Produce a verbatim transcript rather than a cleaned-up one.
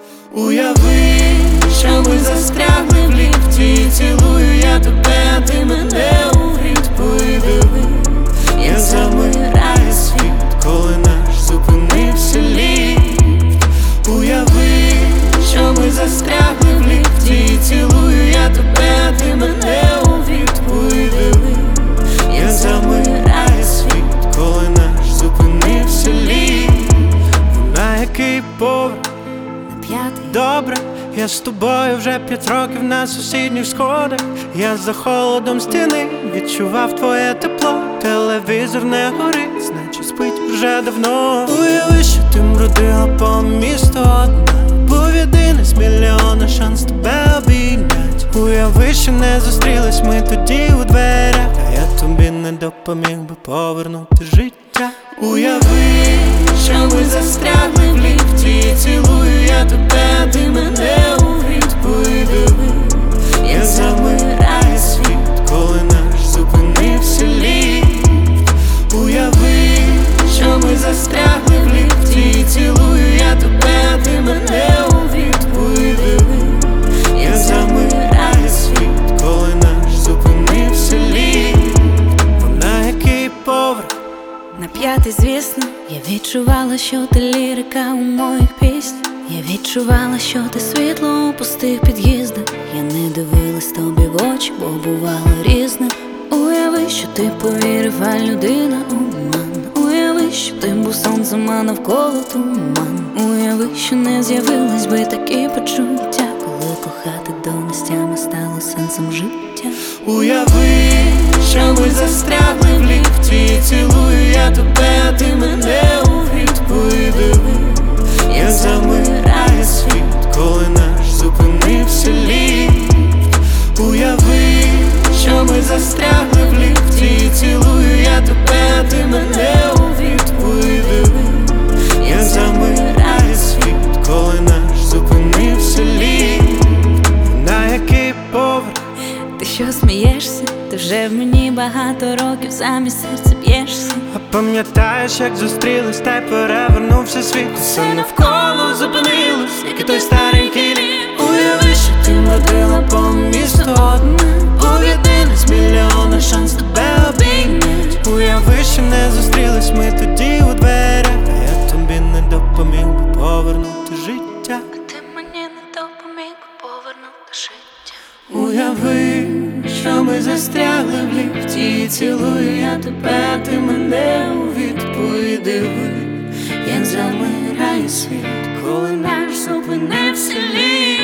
Уяви, що ми застрягли в ліфті. Цілую я тебе, а ти мене у гріт. Подиви, як замирає світ, коли наш зупинився ліфт. Уяви, що ми застрягли в ліфті. Цілую я тебе, а ти мене у гріт. Подиви, як замирає світ, коли наш зупинився ліфт. На який поверх? П'ятий. Добре, я з тобою вже п'ять років на сусідніх сходах. Я за холодом стіни відчував твоє тепло. Телевізор не горить, значить спить вже давно. Уяви, що ти мродила по місту одна. Був єдиний з мільйона шанс тебе обійнять. Уяви, що не зустрілись ми тоді у дверях, а я тобі не допоміг би повернути життя. Уяви, що ми застрягли в ліфті. Цілую я тебе, а ти мене у гріт. Подиви, як замирає світ, коли наш зупинився ліфт. Уяви, що ми застрягли в ліфті. Цілую я тебе, а ти мене у гріт. Подиви, як замирає світ, коли наш зупинився ліфт. На який поверх? На п'ятий, звісно, я відчувала, що ти лірика у моїх піснях. Я відчувала, що ти світло у пустих під'їздах. Я не дивилась тобі в очі, бо бувало різне. Уяви, що ти повірив, а людина обман. Уяви, що ти був сонцем, а навколо туман. Уяви, що не з'явились би такі почуття, коли кохати до нестями стало сенсом життя. Уяви, що ми застрягли в ліфті. Цілую я тебе, а ти мене у гріт. Подиви, як замирає світ, коли наш зупинився ліфт. Уяви, що ми застрягли в ліфті. Цілую я тебе, а ти мене у гріт. Подиви, як замирає світ, коли наш зупинився ліфт. На який поверх? Ти що смієшся? Ти вже в мені багато років замість серця б'єшся. А пам'ятаєш, як зустрілись, та й перевернувся світ. Все навколо зупинилось, як і той старенький ліфт. Уяви, що ти мродила по місту одна. Був єдиний з мільйона шанс тебе обійнять. Уяви, що не зустрілись ми тоді у дверях, а я тобі не допоміг би повернути життя. Ти мені не допоміг би повернути життя. Уяви, що ми застрягли в ліфті. Цілую я тебе, а ти мене у відповідь. Диви, як замирає світ, коли наш зупинився ліфт.